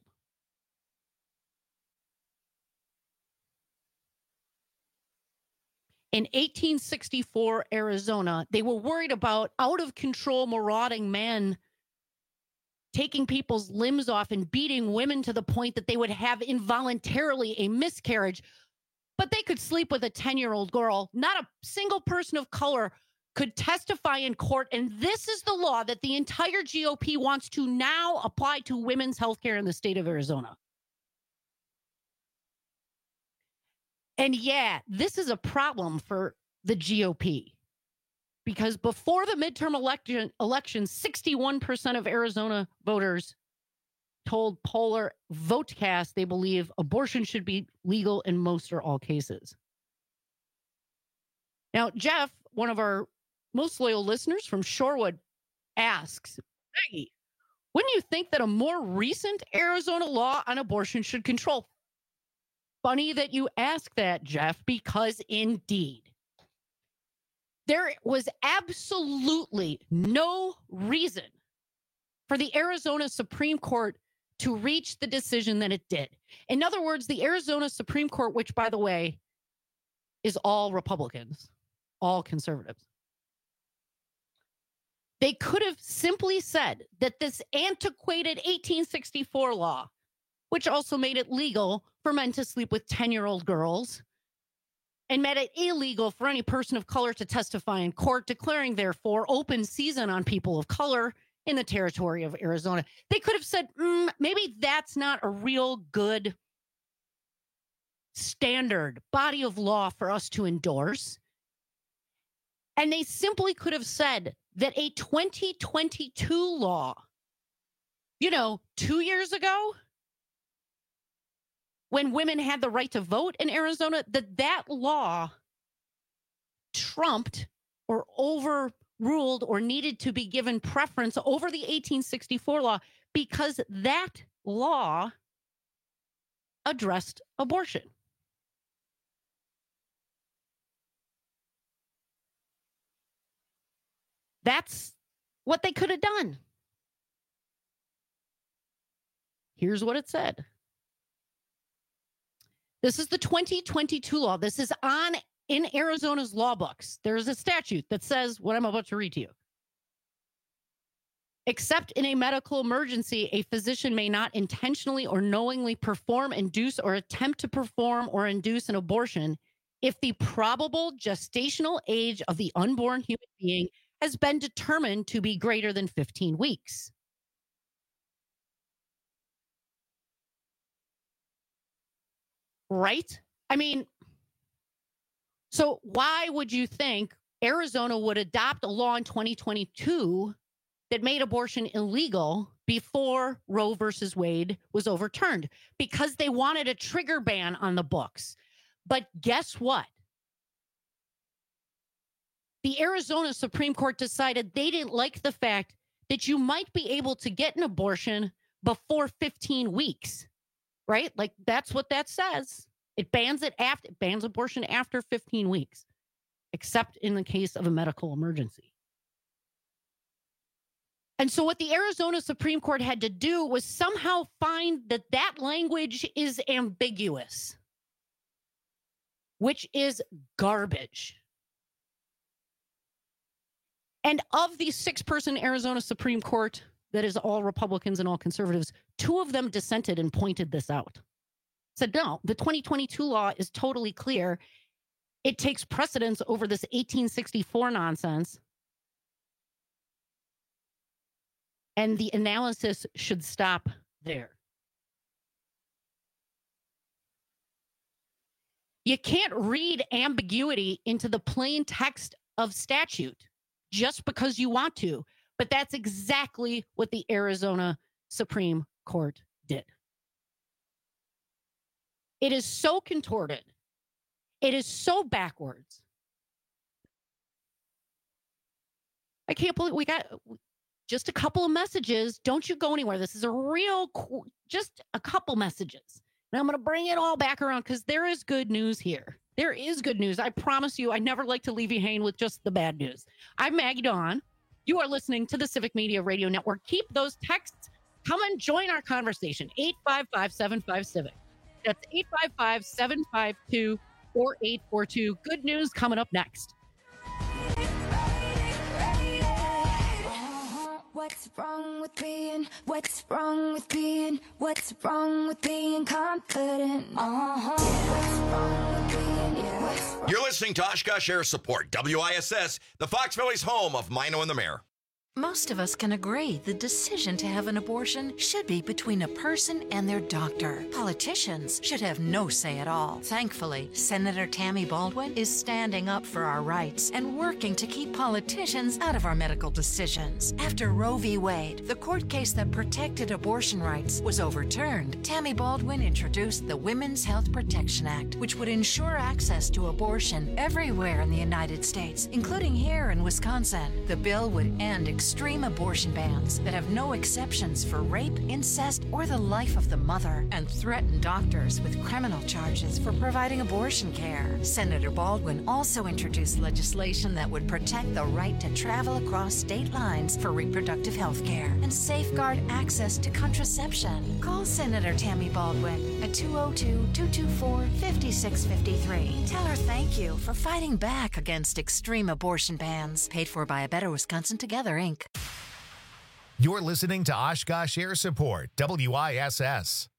In 1864 Arizona, they were worried about out-of-control marauding men taking people's limbs off and beating women to the point that they would have involuntarily a miscarriage, but they could sleep with a 10-year-old girl. Not a single person of color could testify in court, and this is the law that the entire GOP wants to now apply to women's health care in the state of Arizona. And yeah, this is a problem for the GOP. Because before the midterm election, 61% of Arizona voters told Polar Votecast they believe abortion should be legal in most or all cases. Now, Jeff, one of our most loyal listeners from Shorewood, asks, Maggie, wouldn't you think that a more recent Arizona law on abortion should control? Funny that you ask that, Jeff, because indeed, there was absolutely no reason for the Arizona Supreme Court to reach the decision that it did. In other words, the Arizona Supreme Court, which, by the way, is all Republicans, all conservatives, they could have simply said that this antiquated 1864 law, which also made it legal for men to sleep with 10-year-old girls and made it illegal for any person of color to testify in court, declaring, therefore, open season on people of color in the territory of Arizona. They could have said, maybe that's not a real good standard body of law for us to endorse. And they simply could have said that a 2022 law, 2 years ago, when women had the right to vote in Arizona, that law trumped or overruled or needed to be given preference over the 1864 law because that law addressed abortion. That's what they could have done. Here's what it said. This is the 2022 law. This is in Arizona's law books. There's a statute that says what I'm about to read to you. Except in a medical emergency, a physician may not intentionally or knowingly perform, induce, or attempt to perform or induce an abortion if the probable gestational age of the unborn human being has been determined to be greater than 15 weeks. Right? I mean, so why would you think Arizona would adopt a law in 2022 that made abortion illegal before Roe versus Wade was overturned? Because they wanted a trigger ban on the books. But guess what? The Arizona Supreme Court decided they didn't like the fact that you might be able to get an abortion before 15 weeks, right? Like that's what that says. It bans abortion after 15 weeks, except in the case of a medical emergency. And so what the Arizona Supreme Court had to do was somehow find that language is ambiguous, which is garbage. And of the 6-person Arizona Supreme Court that is all Republicans and all conservatives, 2 of them dissented and pointed this out. Said, no, the 2022 law is totally clear. It takes precedence over this 1864 nonsense. And the analysis should stop there. You can't read ambiguity into the plain text of statute just because you want to. But that's exactly what the Arizona Supreme Court did. It is so contorted. It is so backwards. I can't believe we got just a couple of messages. Don't you go anywhere. This is just a couple messages. And I'm going to bring it all back around because there is good news here. There is good news. I promise you, I never like to leave you hanging with just the bad news. I'm Maggie Dawn. You are listening to the Civic Media Radio Network. Keep those texts. Come and join our conversation. 855-75-CIVIC. That's 855-752-4842. Good news coming up next. What's wrong with being confident? You're listening to Oshkosh Air Support, WISS, the Fox Valley's home of Mino and the Mayor. Most of us can agree the decision to have an abortion should be between a person and their doctor. Politicians should have no say at all. Thankfully, Senator Tammy Baldwin is standing up for our rights and working to keep politicians out of our medical decisions. After Roe v. Wade, the court case that protected abortion rights, was overturned, Tammy Baldwin introduced the Women's Health Protection Act, which would ensure access to abortion everywhere in the United States, including here in Wisconsin. The bill would end extreme abortion bans that have no exceptions for rape, incest, or the life of the mother, and threaten doctors with criminal charges for providing abortion care. Senator Baldwin also introduced legislation that would protect the right to travel across state lines for reproductive health care and safeguard access to contraception. Call Senator Tammy Baldwin at 202-224-5653. Tell her thank you for fighting back against extreme abortion bans. Paid for by A Better Wisconsin Together, Inc. You're listening to Oshkosh Air Support, WISS.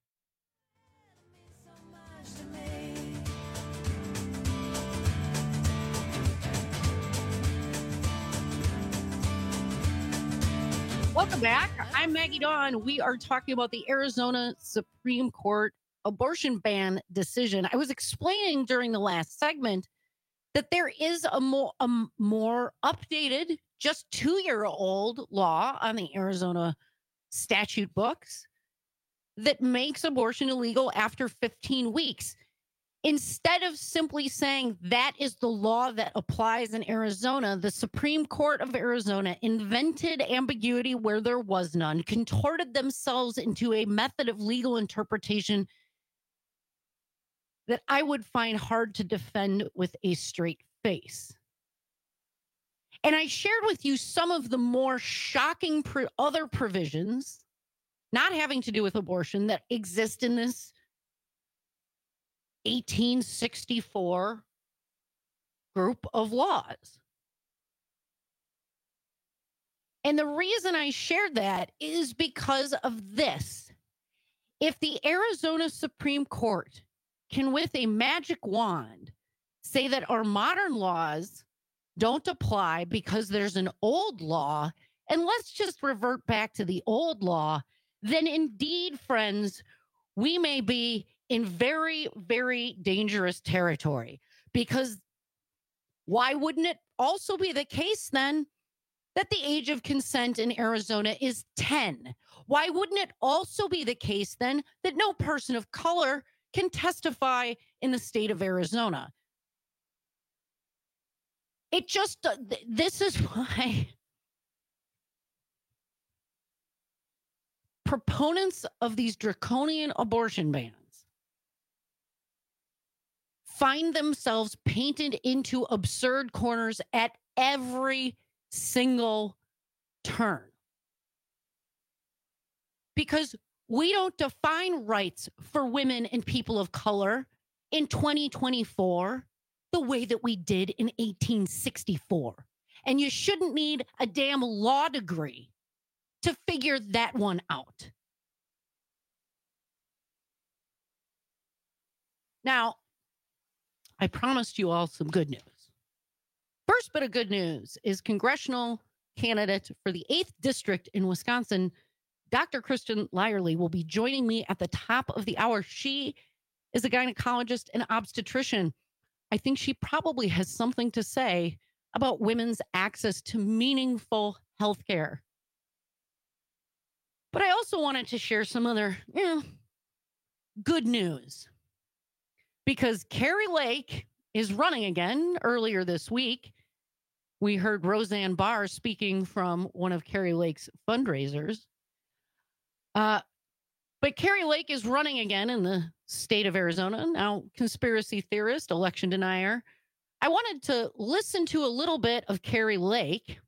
Welcome back. I'm Maggie Dawn. We are talking about the Arizona Supreme Court abortion ban decision. I was explaining during the last segment that there is a more updated, just 2-year-old law on the Arizona statute books that makes abortion illegal after 15 weeks. Instead of simply saying that is the law that applies in Arizona, the Supreme Court of Arizona invented ambiguity where there was none, contorted themselves into a method of legal interpretation that I would find hard to defend with a straight face. And I shared with you some of the more shocking other provisions, not having to do with abortion, that exist in this 1864 group of laws. And the reason I shared that is because of this. If the Arizona Supreme Court can, with a magic wand, say that our modern laws don't apply because there's an old law, and let's just revert back to the old law, then indeed, friends, we may be in very, very dangerous territory. Because why wouldn't it also be the case then that the age of consent in Arizona is 10? Why wouldn't it also be the case then that no person of color can testify in the state of Arizona? It just, this is why proponents of these draconian abortion bans find themselves painted into absurd corners at every single turn. Because we don't define rights for women and people of color in 2024 the way that we did in 1864. And you shouldn't need a damn law degree to figure that one out. Now, I promised you all some good news. First bit of good news is congressional candidate for the 8th District in Wisconsin, Dr. Kristen Lyerly, will be joining me at the top of the hour. She is a gynecologist and obstetrician. I think she probably has something to say about women's access to meaningful health care. But I also wanted to share some other good news. Because Kari Lake is running again. Earlier this week, we heard Roseanne Barr speaking from one of Kari Lake's fundraisers. But Kari Lake is running again in the state of Arizona. Now, conspiracy theorist, election denier. I wanted to listen to a little bit of Kari Lake.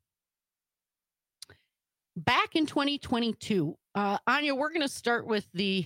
Back in 2022, Anya, we're going to start with the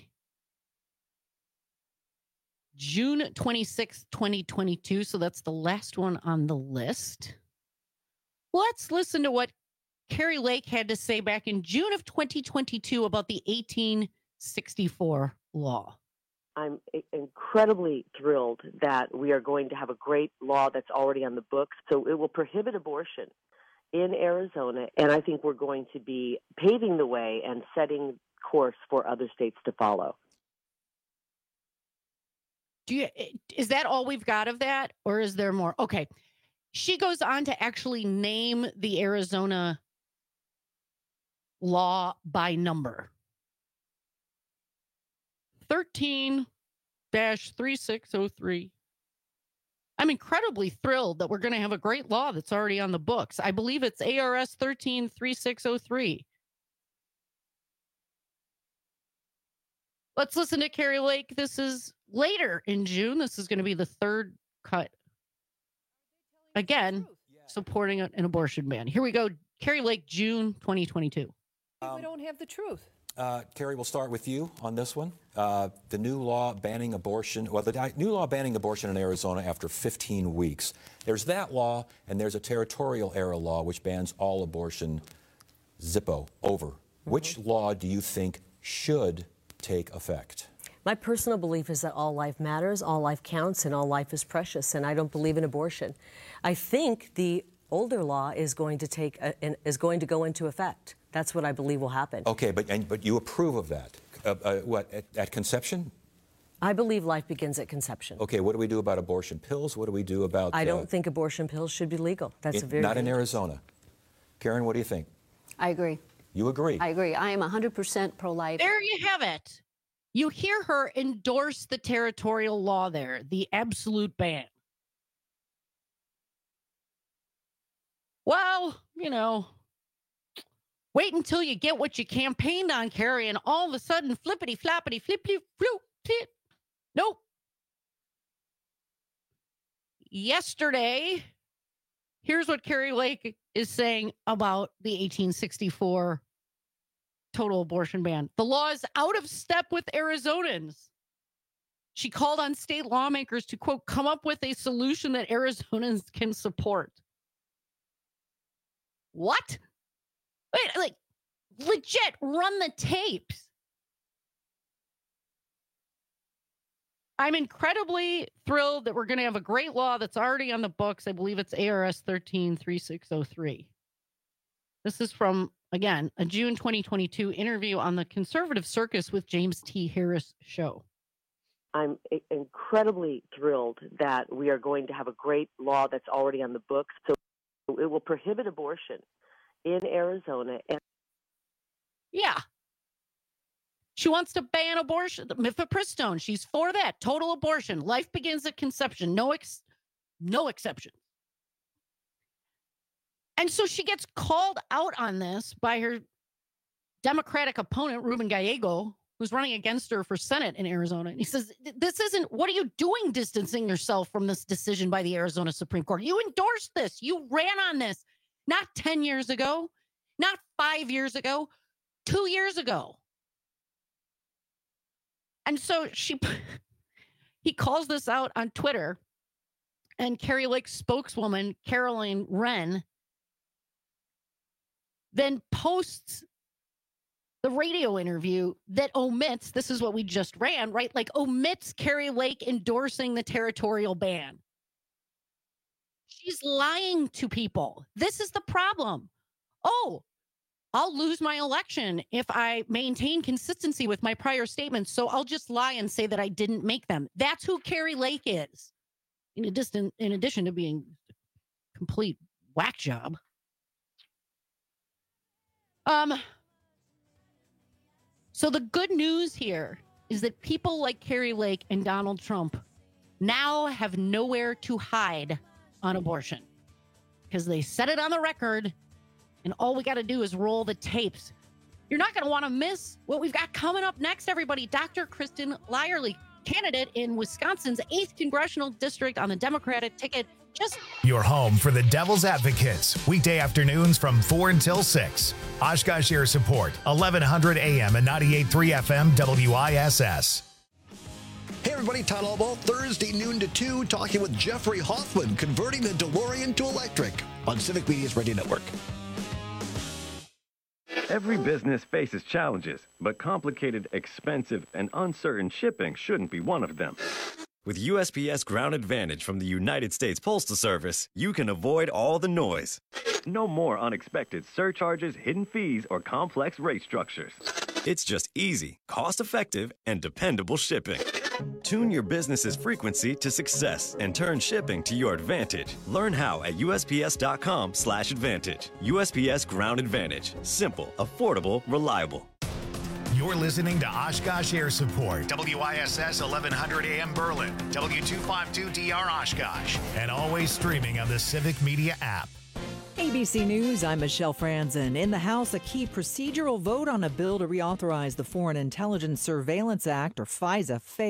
June 26, 2022. So that's the last one on the list. Let's listen to what Kari Lake had to say back in June of 2022 about the 1864 law. I'm incredibly thrilled that we are going to have a great law that's already on the books. So it will prohibit abortion in Arizona, and I think we're going to be paving the way and setting course for other states to follow. Is that all we've got of that, or is there more? Okay. She goes on to actually name the Arizona law by number. 13-3603. I'm incredibly thrilled that we're going to have a great law that's already on the books. I believe it's ARS 13-3603. Let's listen to Kari Lake. This is later in June. This is going to be the third cut. Again, supporting an abortion ban. Here we go. Kari Lake, June 2022. We don't have the truth. Kari, we'll start with you on this one. The new law banning abortion, the new law banning abortion in Arizona after 15 weeks. There's that law, and there's a territorial era law which bans all abortion. Zippo, over. Which law do you think should take effect? My personal belief is that all life matters, all life counts, and all life is precious, and I don't believe in abortion. I think the older law is going to go into effect. That's what I believe will happen. Okay, but you approve of that? At conception? I believe life begins at conception. Okay, what do we do about abortion pills? What do we do about... I don't think abortion pills should be legal. That's not in Arizona. Karen, what do you think? I agree. You agree? I agree. I am 100% pro-life. There you have it. You hear her endorse the territorial law there, the absolute ban. Well, wait until you get what you campaigned on, Kari, and all of a sudden, flippity, flappity, flippity, floop, flip. Nope. Yesterday, here's what Kari Lake is saying about the 1864 total abortion ban. The law is out of step with Arizonans. She called on state lawmakers to, quote, come up with a solution that Arizonans can support. What? Wait, legit, run the tapes. I'm incredibly thrilled that we're going to have a great law that's already on the books. I believe it's ARS 13-3603. This is from, again, a June 2022 interview on the Conservative Circus with James T. Harris show. I'm incredibly thrilled that we are going to have a great law that's already on the books. So it will prohibit abortion in Arizona. Yeah. She wants to ban abortion. Mifepristone, she's for that. Total abortion. Life begins at conception. No exceptions. And so she gets called out on this by her Democratic opponent, Ruben Gallego, who's running against her for Senate in Arizona. And he says, what are you doing distancing yourself from this decision by the Arizona Supreme Court? You endorsed this. You ran on this not 10 years ago, not 5 years ago, 2 years ago. And so he calls this out on Twitter, and Kari Lake's spokeswoman, Caroline Wren, then posts the radio interview that omits, this is what we just ran, right? Omits Kari Lake endorsing the territorial ban. She's lying to people. This is the problem. Oh, I'll lose my election if I maintain consistency with my prior statements, so I'll just lie and say that I didn't make them. That's who Kari Lake is. In addition to being a complete whack job. So the good news here is that people like Kari Lake and Donald Trump now have nowhere to hide on abortion because they said it on the record, and all we got to do is roll the tapes. You're not going to want to miss what we've got coming up next, everybody. Dr. Kristen Lyerly, candidate in Wisconsin's 8th Congressional District on the Democratic ticket. Your home for the Devil's Advocates, weekday afternoons from 4 until 6. Oshkosh Air Support, 1100 AM and 98.3 FM WISS. Hey everybody, Todd Albaugh, Thursday noon to 2, talking with Jeffrey Hoffman, converting the DeLorean to electric on Civic Media's Radio Network. Every business faces challenges, but complicated, expensive, and uncertain shipping shouldn't be one of them. With USPS Ground Advantage from the United States Postal Service, you can avoid all the noise. No more unexpected surcharges, hidden fees, or complex rate structures. It's just easy, cost-effective, and dependable shipping. Tune your business's frequency to success and turn shipping to your advantage. Learn how at USPS.com/advantage. USPS Ground Advantage. Simple, affordable, reliable. You're listening to Oshkosh Air Support, WISS 1100 AM Berlin, W252DR Oshkosh, and always streaming on the Civic Media app. ABC News, I'm Michelle Franzen. In the House, a key procedural vote on a bill to reauthorize the Foreign Intelligence Surveillance Act, or FISA, failed.